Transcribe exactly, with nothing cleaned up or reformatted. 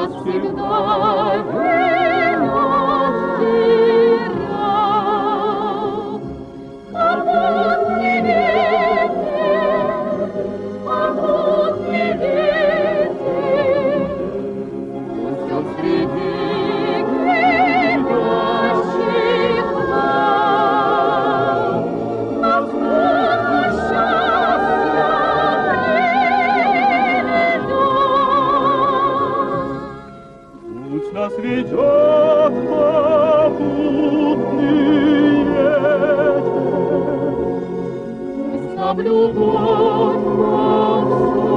нас всегда и навсегда. Попутный ветер, попутный ветер, пусть он среди грядущих лав нам сколько счастья приведет. Пусть нас ведет попутный ветер, пусть нам любовь наша